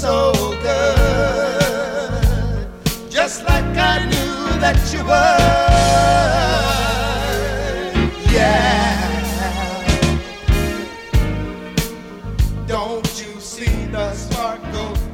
so good, just like I knew that you would. Yeah. Don't you see the spark go